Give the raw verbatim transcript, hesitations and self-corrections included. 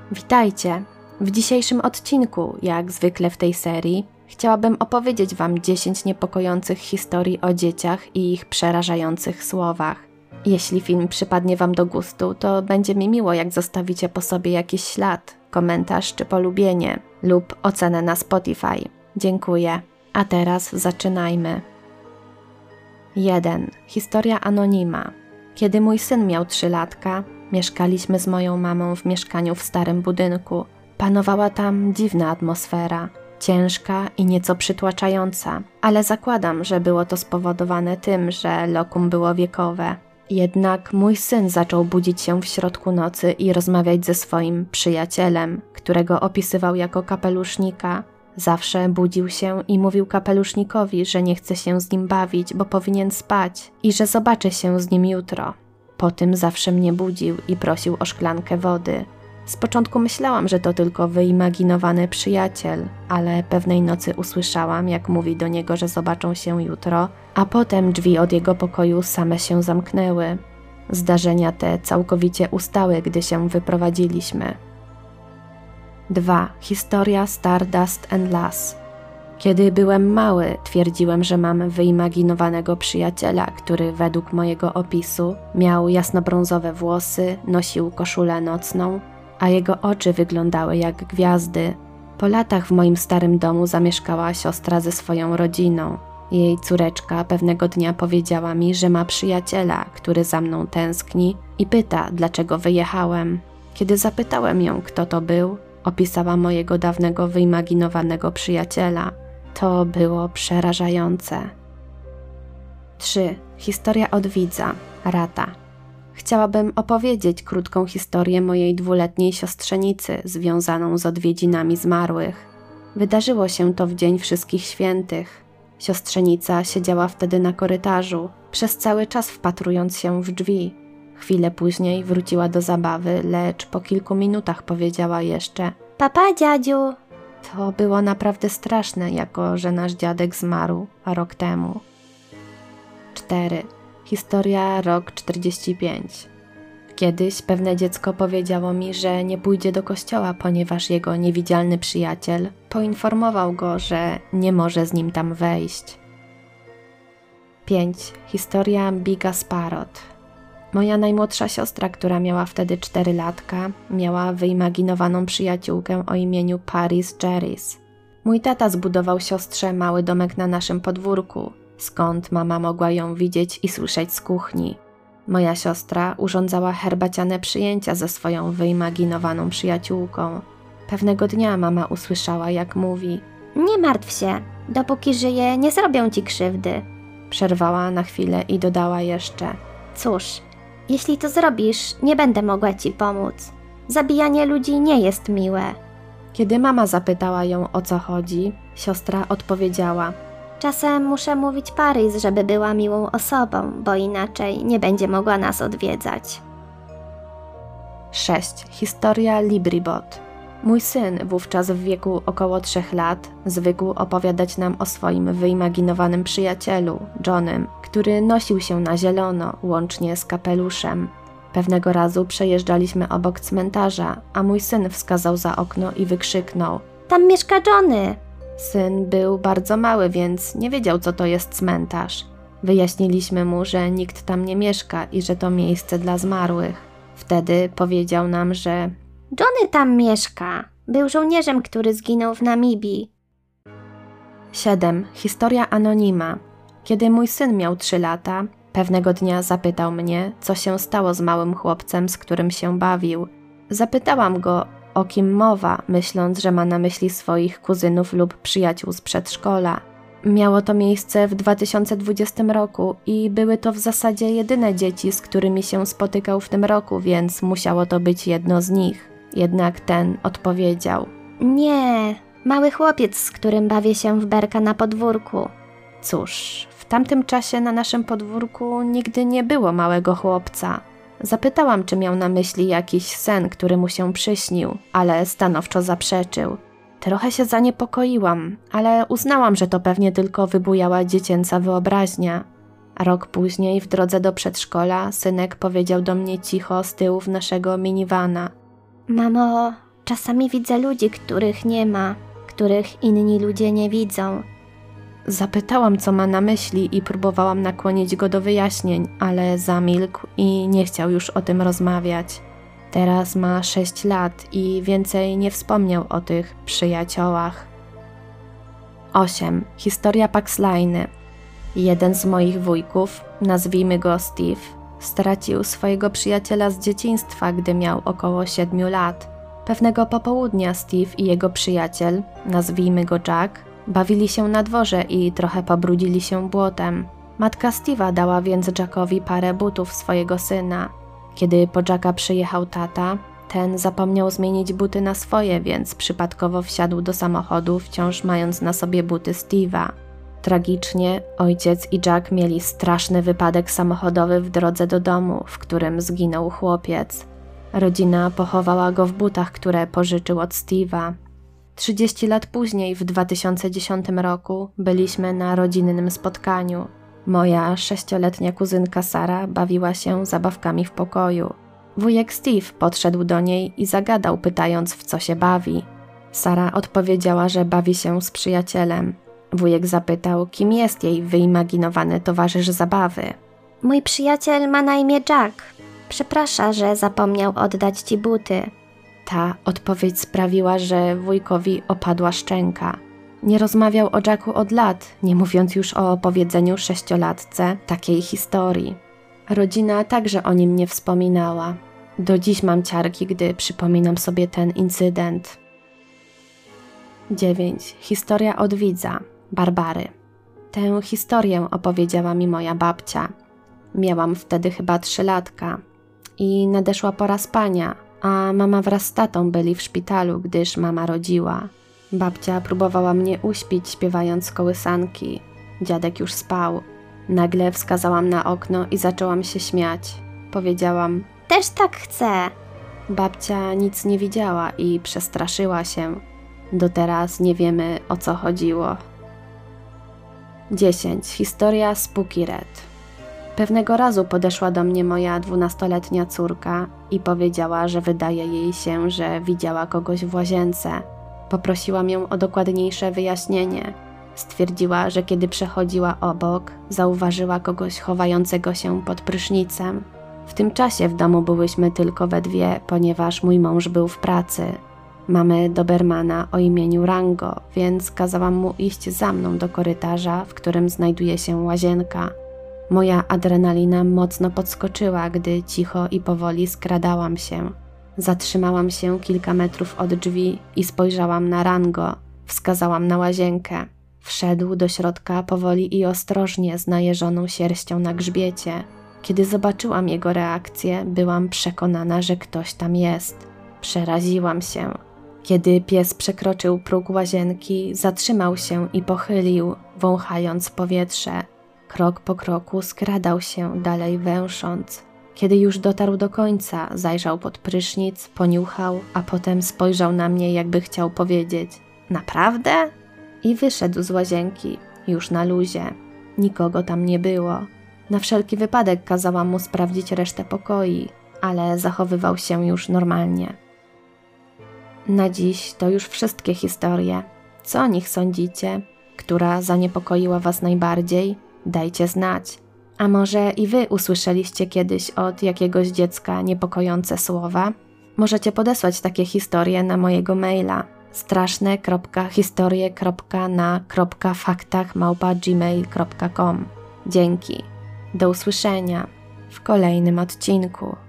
Witajcie! W dzisiejszym odcinku, jak zwykle w tej serii, chciałabym opowiedzieć Wam dziesięć niepokojących historii o dzieciach i ich przerażających słowach. Jeśli film przypadnie Wam do gustu, to będzie mi miło, jak zostawicie po sobie jakiś ślad, komentarz czy polubienie lub ocenę na Spotify. Dziękuję. A teraz zaczynajmy. jeden. Historia anonima. Kiedy mój syn miał trzy latka, mieszkaliśmy z moją mamą w mieszkaniu w starym budynku. Panowała tam dziwna atmosfera, ciężka i nieco przytłaczająca, ale zakładam, że było to spowodowane tym, że lokum było wiekowe. Jednak mój syn zaczął budzić się w środku nocy i rozmawiać ze swoim przyjacielem, którego opisywał jako kapelusznika. Zawsze budził się i mówił kapelusznikowi, że nie chce się z nim bawić, bo powinien spać i że zobaczy się z nim jutro. Po tym zawsze mnie budził i prosił o szklankę wody. Z początku myślałam, że to tylko wyimaginowany przyjaciel, ale pewnej nocy usłyszałam, jak mówi do niego, że zobaczą się jutro, a potem drzwi od jego pokoju same się zamknęły. Zdarzenia te całkowicie ustały, gdy się wyprowadziliśmy. dwa. Historia Stardust and Lass. Kiedy byłem mały, twierdziłem, że mam wyimaginowanego przyjaciela, który według mojego opisu miał jasnobrązowe włosy, nosił koszulę nocną, a jego oczy wyglądały jak gwiazdy. Po latach w moim starym domu zamieszkała siostra ze swoją rodziną. Jej córeczka pewnego dnia powiedziała mi, że ma przyjaciela, który za mną tęskni i pyta, dlaczego wyjechałem. Kiedy zapytałem ją, kto to był, opisała mojego dawnego wyimaginowanego przyjaciela. To było przerażające. trzy. Historia od widza. Rata. Chciałabym opowiedzieć krótką historię mojej dwuletniej siostrzenicy związaną z odwiedzinami zmarłych. Wydarzyło się to w Dzień Wszystkich Świętych. Siostrzenica siedziała wtedy na korytarzu, przez cały czas wpatrując się w drzwi. Chwilę później wróciła do zabawy, lecz po kilku minutach powiedziała jeszcze: „Papa, dziadziu”. To było naprawdę straszne, jako że nasz dziadek zmarł rok temu. cztery. Historia rok czterdziesty piąty. Kiedyś pewne dziecko powiedziało mi, że nie pójdzie do kościoła, ponieważ jego niewidzialny przyjaciel poinformował go, że nie może z nim tam wejść. pięć. Historia Biga Sparrot. Moja najmłodsza siostra, która miała wtedy cztery latka, miała wyimaginowaną przyjaciółkę o imieniu Paris Jerrys. Mój tata zbudował siostrze mały domek na naszym podwórku, skąd mama mogła ją widzieć i słyszeć z kuchni. Moja siostra urządzała herbaciane przyjęcia ze swoją wyimaginowaną przyjaciółką. Pewnego dnia mama usłyszała, jak mówi: „Nie martw się, dopóki żyję, nie zrobią ci krzywdy”. Przerwała na chwilę i dodała jeszcze: „Cóż, jeśli to zrobisz, nie będę mogła ci pomóc. Zabijanie ludzi nie jest miłe”. Kiedy mama zapytała ją, o co chodzi, siostra odpowiedziała: „Czasem muszę mówić Paris, żeby była miłą osobą, bo inaczej nie będzie mogła nas odwiedzać”. sześć. Historia Libribot. Mój syn, wówczas w wieku około trzech lat, zwykł opowiadać nam o swoim wyimaginowanym przyjacielu, Johnem, który nosił się na zielono, łącznie z kapeluszem. Pewnego razu przejeżdżaliśmy obok cmentarza, a mój syn wskazał za okno i wykrzyknął: „Tam mieszka Johnny”. Syn był bardzo mały, więc nie wiedział, co to jest cmentarz. Wyjaśniliśmy mu, że nikt tam nie mieszka i że to miejsce dla zmarłych. Wtedy powiedział nam, że „Johnny tam mieszka. Był żołnierzem, który zginął w Namibii”. siedem. Historia anonima. Kiedy mój syn miał trzy lata, pewnego dnia zapytał mnie, co się stało z małym chłopcem, z którym się bawił. Zapytałam go, o kim mowa, myśląc, że ma na myśli swoich kuzynów lub przyjaciół z przedszkola. Miało to miejsce w dwa tysiące dwudziestym roku i były to w zasadzie jedyne dzieci, z którymi się spotykał w tym roku, więc musiało to być jedno z nich. Jednak ten odpowiedział: „Nie, mały chłopiec, z którym bawię się w berka na podwórku”. Cóż, w tamtym czasie na naszym podwórku nigdy nie było małego chłopca. Zapytałam, czy miał na myśli jakiś sen, który mu się przyśnił, ale stanowczo zaprzeczył. Trochę się zaniepokoiłam, ale uznałam, że to pewnie tylko wybujała dziecięca wyobraźnia. Rok później, w drodze do przedszkola, synek powiedział do mnie cicho z tyłu naszego minivana: „Mamo, Czasami widzę ludzi, których nie ma, których inni ludzie nie widzą. Zapytałam, co ma na myśli i próbowałam nakłonić go do wyjaśnień, ale zamilkł i nie chciał już o tym rozmawiać. Teraz ma sześć lat i więcej nie wspomniał o tych przyjaciołach. osiem. Historia Paxlajny. Jeden z moich wujków, nazwijmy go Steve, stracił swojego przyjaciela z dzieciństwa, gdy miał około siedmiu lat. Pewnego popołudnia Steve i jego przyjaciel, nazwijmy go Jack, bawili się na dworze i trochę pobrudzili się błotem. Matka Steve'a dała więc Jackowi parę butów swojego syna. Kiedy po Jacka przyjechał tata, ten zapomniał zmienić buty na swoje, więc przypadkowo wsiadł do samochodu, wciąż mając na sobie buty Steve'a. Tragicznie ojciec i Jack mieli straszny wypadek samochodowy w drodze do domu, w którym zginął chłopiec. Rodzina pochowała go w butach, które pożyczył od Steve'a. trzydzieści lat później, w dwa tysiące dziesiątym roku, byliśmy na rodzinnym spotkaniu. Moja sześcioletnia kuzynka Sara bawiła się zabawkami w pokoju. Wujek Steve podszedł do niej i zagadał, pytając, w co się bawi. Sara odpowiedziała, że bawi się z przyjacielem. Wujek zapytał, kim jest jej wyimaginowany towarzysz zabawy. Mój przyjaciel ma na imię Jack. Przeprasza, że zapomniał oddać ci buty. Ta odpowiedź sprawiła, że wujkowi opadła szczęka. Nie rozmawiał o Jacku od lat, nie mówiąc już o opowiedzeniu sześciolatce takiej historii. Rodzina także o nim nie wspominała. Do dziś mam ciarki, gdy przypominam sobie ten incydent. dziewięć. Historia od widza. Barbary. Tę historię opowiedziała mi moja babcia. Miałam wtedy chyba trzylatka i nadeszła pora spania, a mama wraz z tatą byli w szpitalu, gdyż mama rodziła. Babcia próbowała mnie uśpić, śpiewając kołysanki. Dziadek już spał. Nagle wskazałam na okno i zaczęłam się śmiać. Powiedziałam: też tak chcę. Babcia nic nie widziała i przestraszyła się. Do teraz nie wiemy, o co chodziło. dziesięć. Historia Spooky Red. Pewnego razu podeszła do mnie moja dwunastoletnia córka i powiedziała, że wydaje jej się, że widziała kogoś w łazience. Poprosiłam ją o dokładniejsze wyjaśnienie. Stwierdziła, że kiedy przechodziła obok, zauważyła kogoś chowającego się pod prysznicem. W tym czasie w domu byłyśmy tylko we dwie, ponieważ mój mąż był w pracy. Mamy dobermana o imieniu Rango, więc kazałam mu iść za mną do korytarza, w którym znajduje się łazienka. Moja adrenalina mocno podskoczyła, gdy cicho i powoli skradałam się. Zatrzymałam się kilka metrów od drzwi i spojrzałam na Rango. Wskazałam na łazienkę. Wszedł do środka powoli i ostrożnie, z najeżoną sierścią na grzbiecie. Kiedy zobaczyłam jego reakcję, byłam przekonana, że ktoś tam jest. Przeraziłam się. Kiedy pies przekroczył próg łazienki, zatrzymał się i pochylił, wąchając powietrze. Krok po kroku skradał się, dalej węsząc. Kiedy już dotarł do końca, zajrzał pod prysznic, poniuchał, a potem spojrzał na mnie, jakby chciał powiedzieć: naprawdę? I wyszedł z łazienki, już na luzie. Nikogo tam nie było. Na wszelki wypadek kazałam mu sprawdzić resztę pokoi, ale zachowywał się już normalnie. Na dziś to już wszystkie historie. Co o nich sądzicie? Która zaniepokoiła was najbardziej? Dajcie znać. A może i wy usłyszeliście kiedyś od jakiegoś dziecka niepokojące słowa? Możecie podesłać takie historie na mojego maila straszne kropka historie kropka na kropka faktach małpa gmail kropka com. Dzięki. Do usłyszenia w kolejnym odcinku.